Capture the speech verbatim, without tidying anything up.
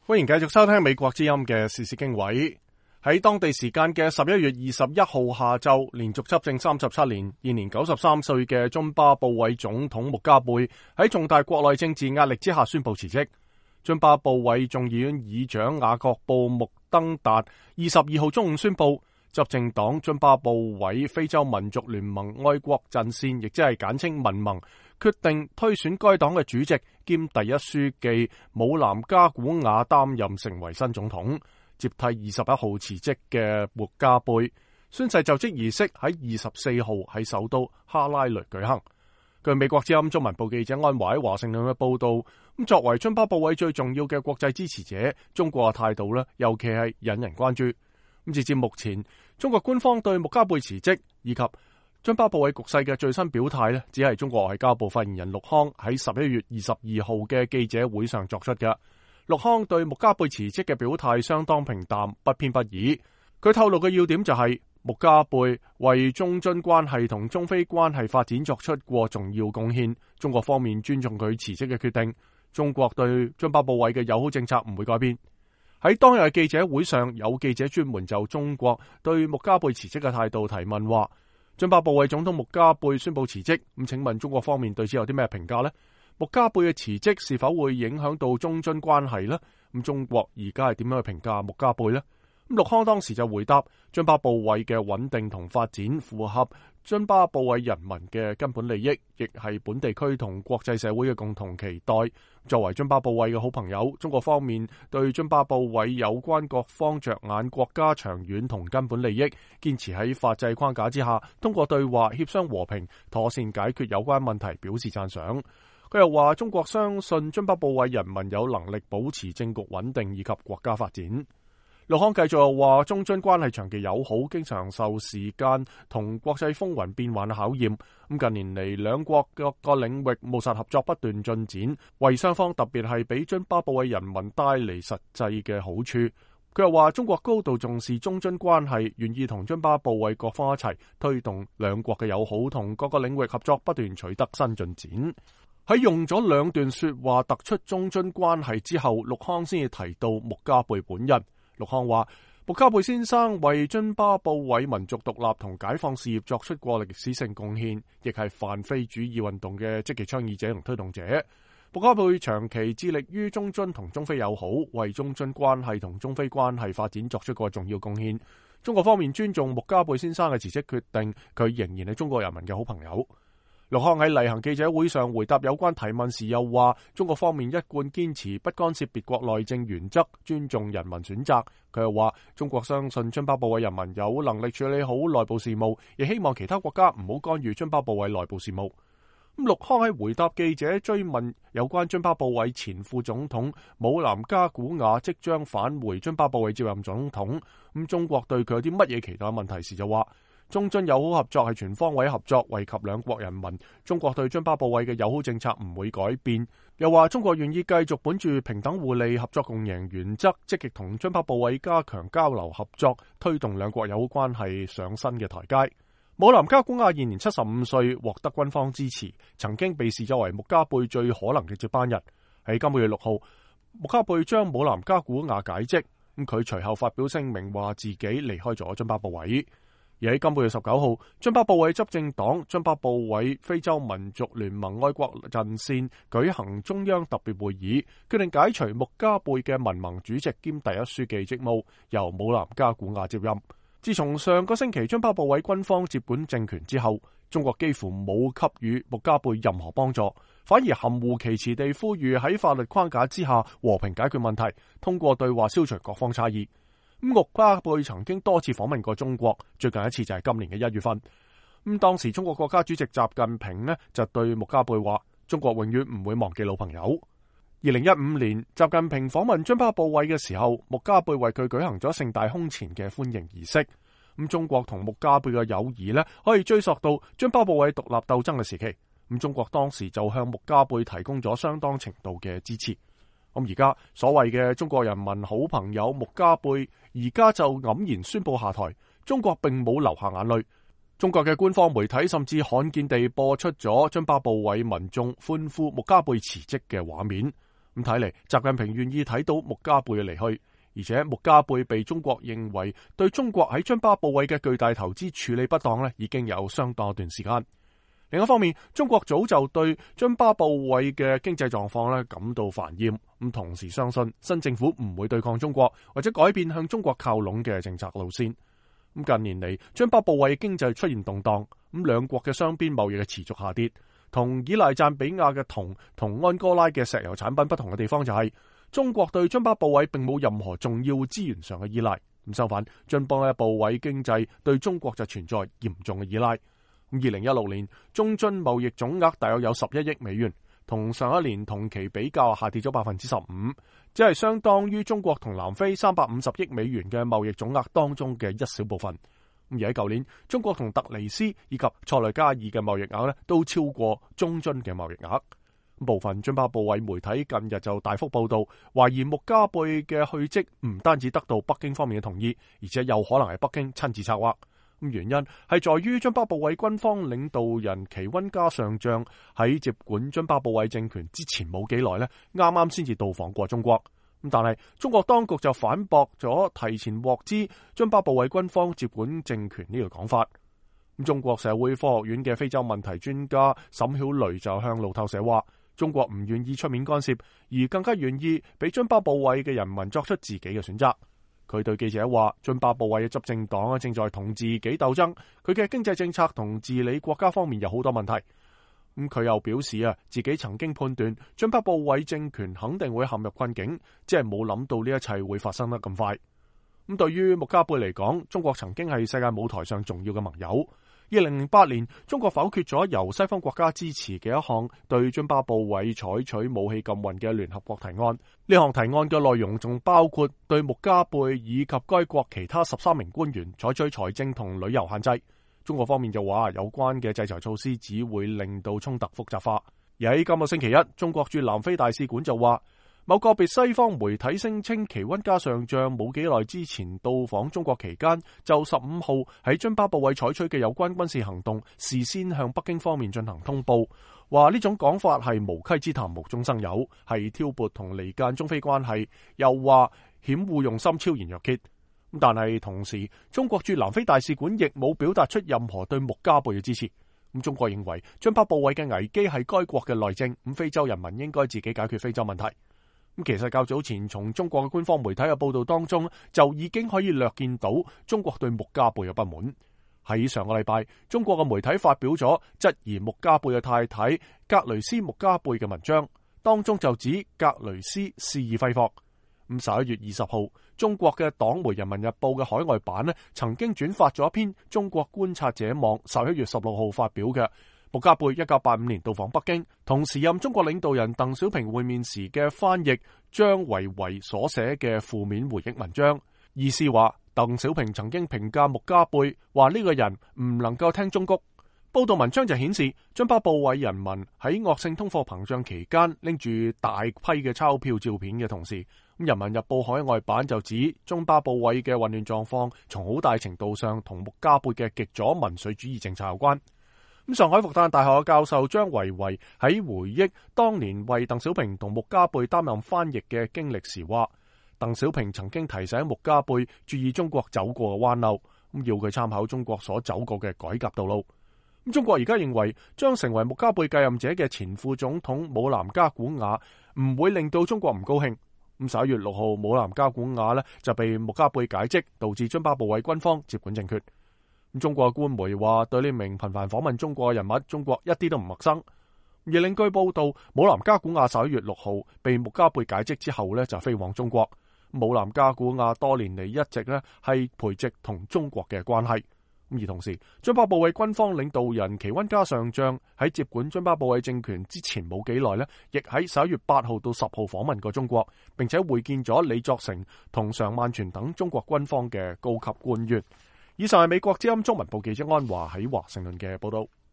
歡迎繼續收聽美國之音嘅時事經緯。喺當地時間嘅十一月二十一號下晝，連續執政三十七年、現年九十三歲嘅津巴布韋總統穆加貝喺重大國內政治壓力之下宣布辭職。津巴布韋眾議院議長雅各布穆登達二十二號中午宣布，執政黨津巴布韋非洲民族聯盟愛國陣線，亦即係簡稱民盟，決定推選該黨嘅主席兼第一書記姆南加古瓦擔任成為新總統，接替二十一號辭職嘅穆加貝。宣誓就職儀式喺二十四號喺首都哈拉雷舉行。據美國之音中文部記者安華喺華盛頓嘅報道，咁作為津巴布韋最重要嘅國際支持者，中國嘅態度呢，尤其係引人關注。咁截至目前，中國官方對穆加貝辭職以及津巴布韋局勢嘅最新表態呢，只係中國外交部發言人陸康喺十一月二十二號嘅記者會上作出嘅。陸康對穆加貝辭職嘅表態相當平淡，不偏不倚。佢透露嘅要點就係、是、穆加貝為中津關係同中非關係發展作出過重要貢獻，中國方面尊重佢辭職嘅決定。中國對津巴布韋嘅友好政策唔會改變。喺當日嘅記者會上，有記者專門就中國對穆加貝辭職嘅態度提問，話津巴布韋總統穆加貝宣布辭職，咁請問中國方面對此有啲咩評價呢？穆加貝嘅辭職是否會影響到中津關係呢？咁中國而家係點樣去評價穆加貝呢？咁陸康當時就回答，津巴布韋嘅穩定同發展符合津巴布韋人民嘅根本利益，亦係本地區同國際社會嘅共同期待。作為津巴布韋嘅好朋友，中國方面對津巴布韋有關各方着眼國家長遠同根本利益，堅持喺法制框架之下，通過對話協商和平，妥善解決有關問題，表示讚賞。佢又話，中國相信津巴布韋人民有能力保持政局穩定以及國家發展。陸康繼續又話，中津關係長期友好，經常受時間同國際風雲變幻嘅考驗。咁近年嚟，兩國各個領域務實合作不斷進展，為雙方特別係俾津巴布韋人民帶嚟實際嘅好處。佢又話，中國高度重視中津關係，願意同津巴布韋各方一齊推動兩國嘅友好同各個領域合作不斷取得新進展。喺用咗兩段說話突出中津關係之後，陸康先至提到穆加貝本人。陸康話，穆加貝先生為津巴布韋民族獨立同解放事業作出過歷史性貢獻，亦係泛非主義運動嘅積極倡議者同推動者。穆加貝長期致力於中津同中非友好，為中津關係同中非關係發展作出過重要貢獻。中國方面尊重穆加貝先生嘅辭職決定，佢仍然係中國人民嘅好朋友。陸康喺例行記者會上回答有關提問時又話，中國方面一貫堅持不干涉別國內政原則，尊重人民選擇。佢又話，中國相信津巴布韋人民有能力處理好內部事務，亦希望其他國家唔好干預津巴布韋內部事務。咁陸康喺回答記者追問有關津巴布韋前副總統姆南加古瓦即將返回津巴布韋接任總統，咁中國對佢有啲乜嘢期待問題時就話，中津友好合作係全方位合作，惠及兩國人民。中國對津巴布韋嘅友好政策唔會改變。又話中國願意繼續本住平等互利、合作共贏原則，積極同津巴布韋加強交流合作，推動兩國友好關係上新嘅台階。姆南加古瓦現年七十五歲，獲得軍方支持，曾經被視作為穆加貝最可能嘅接班人。喺今個月六號，穆加貝將姆南加古瓦解職，咁佢隨後發表聲明話自己離開咗津巴布韋。而喺今個月十九號，津巴布韋執政黨津巴布韋非洲民族聯盟愛國陣線舉行中央特別會議，決定解除穆加貝嘅民盟主席兼第一書記職務，由姆南加古瓦接任。自從上個星期津巴布韋軍方接管政權之後，中國幾乎冇給予穆加貝任何幫助，反而含糊其辭地呼籲喺法律框架之下和平解決問題，通過對話消除各方差異。穆加貝曾經多次訪問過中國，最近一次就係今年嘅一月份。咁當時中國國家主席習近平呢就對穆加貝話，中國永遠唔會忘記老朋友。二零一五年，習近平訪問津巴布韋嘅時候，穆加貝為佢舉行咗盛大空前嘅歡迎儀式。咁中國同穆加貝嘅友誼呢，可以追溯到津巴布韋獨立鬥爭嘅時期。咁中國當時就向穆加貝提供咗相當程度嘅支持。咁而家所謂嘅中國人民好朋友穆加貝，而家就黯然宣布下台。中國並冇流下眼淚。中國嘅官方媒體甚至罕見地播出咗津巴布韋民眾歡呼穆加貝辭職嘅畫面。 咁睇嚟，習近平願意睇到穆加貝嘅離去，而且穆加貝被中國認為對中國喺津巴布韋嘅巨大投資處理不當咧，已經有相當一段時間。另一方面，中國早就對津巴布韋嘅經濟狀況咧感到煩厭，咁同時相信新政府唔會對抗中國或者改變向中國靠攏嘅政策路線。咁近年嚟，津巴布韋經濟出現動盪，咁兩國嘅雙邊貿易嘅持續下跌。同依賴贊比亞嘅銅同安哥拉嘅石油產品不同嘅地方就係、是，中國對津巴布韋並冇任何重要資源上嘅依賴。咁相反，津巴布韋經濟對中國就存在嚴重嘅依賴。二零一六年中津貿易總額大約有十一億美元，同上一年同期比較下跌咗百分之十五，只係相當於中國同南非三百五十億美元嘅貿易總額當中嘅一小部分。而喺舊年，中國同突尼斯以及塞內加爾嘅貿易額咧都超過中津嘅貿易額。部分津巴布韋媒體近日就大幅報道，懷疑穆加貝嘅去職唔單止得到北京方面嘅同意，而且有可能係北京親自策劃。咁原因係在於津巴布韋軍方領導人奇溫加上將喺接管津巴布韋政權之前冇幾耐咧，啱啱先至到訪過中國。咁但係中國當局就反駁咗提前獲知津巴布韋軍方接管政權呢個講法。咁中國社會科學院嘅非洲問題專家沈曉雷就向路透社話，中國唔願意出面干涉，而更加願意俾津巴布韋嘅人民作出自己嘅選擇。佢對記者話，津巴布韋嘅執政黨正在同自己鬥爭，佢嘅經濟政策同治理國家方面有好多問題。咁佢又表示啊，自己曾經判斷津巴布韋政權肯定會陷入困境，只係冇諗到呢一切會發生得咁快。咁對於穆加貝嚟講，中國曾經係世界舞台上重要嘅盟友。二零零八年，中國否決咗由西方國家支持嘅一項對津巴布韋採取武器禁運嘅聯合國提案。呢項提案嘅內容仲包括對穆加貝以及該國其他十三名官員採取財政同旅遊限制。中國方面就話，有關嘅制裁措施只會令到衝突複雜化。而喺今個星期一，中國駐南非大使館就話，某個別西方媒體聲稱奇溫加上將冇幾耐之前到訪中國期間，就十五號喺津巴布韋採取嘅有關軍事行動，事先向北京方面進行通報，話呢種講法係無稽之談，無中生有，係挑撥同離間中非關係，又話險惡用心，昭然若揭。但係同時，中國駐南非大使館亦冇表達出任何對穆加貝嘅支持。咁中國認為津巴布韋嘅危機係該國嘅內政，咁非洲人民應該自己解決非洲問題。咁其實較早前從中國嘅官方媒體嘅報道當中，就已經可以略見到中國對穆加貝嘅不滿。喺上個禮拜，中國嘅媒體發表咗質疑穆加貝嘅太太格雷斯穆加貝嘅文章，當中就指格雷斯肆意揮霍。咁十一月二十號，中國嘅黨媒《人民日報》嘅海外版呢，曾經轉發咗一篇中國觀察者網十一月十六號發表嘅穆加貝一九八五年到訪北京，同時任中國領導人鄧小平會面時嘅翻譯張維維所寫嘅負面回憶文章，意思話鄧小平曾經評價穆加貝，話呢個人唔能夠聽忠告。報道文章就顯示，津巴布韋人民喺惡性通貨膨脹期間拎住大批嘅鈔票照片嘅同時，咁《人民日報》海外版就指津巴布韋嘅混亂狀況，從好大程度上同穆加貝嘅極左民粹主義政策有關。咁上海復旦大學嘅教授張維維喺回憶當年為鄧小平同穆加貝擔任翻譯嘅經歷時話，鄧小平曾經提醒穆加貝注意中國走過嘅彎路，咁要佢參考中國所走過嘅改革道路。咁中國而家認為將成為穆加貝繼任者嘅前副總統姆南加古瓦唔會令到中國唔高興。咁十一月六號，姆南加古瓦呢就被穆加貝解職，導致津巴布韋軍方接管政權。咁中國官媒話，對呢名頻繁訪問中國嘅人物，中國一啲都唔陌生。而另據報道，姆南加古瓦十一月六號被穆加貝解職之後呢就飛往中國。姆南加古瓦多年嚟一直呢係培植同中國嘅關係。而同時，津巴布韋軍方領導人奇溫加上將喺接管津巴布韋政權之前冇幾耐呢，亦喺十一月八號到十號訪問過中國，並且會見咗李作成同常萬全等中國軍方嘅高級官員。以上係美國之音中文部記者安華喺華盛頓嘅報道。